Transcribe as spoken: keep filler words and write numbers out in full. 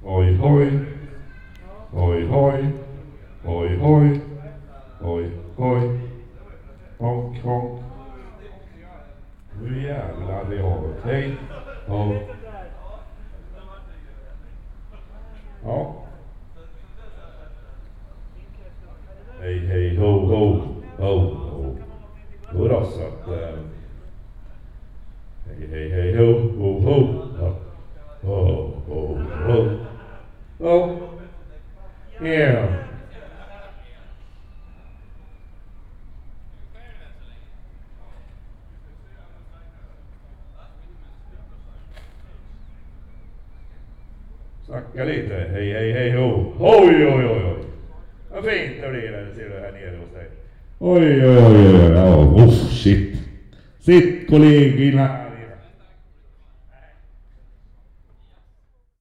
Hoj, hoj. Hoj, hoj. Hoj, hoj. Hoj, hoj. Honk, honk. Nu jävlar vi har det. Hej. Ja. Ja. Hej, hej, ho, ho. Ho, ho. Då då så att... Äh, hej, hej, hej, ho, ho, ho. Ja. Ho, ho, ho. Ho. Yeah. Snacka lite. Hej, hej, hej, ho. Oj, oj, oj, oj. Vad fint det blir där, ser du här nere hos dig. Oj, oj, oj, oj, oj. Oh, shit. Sitt kollegorna.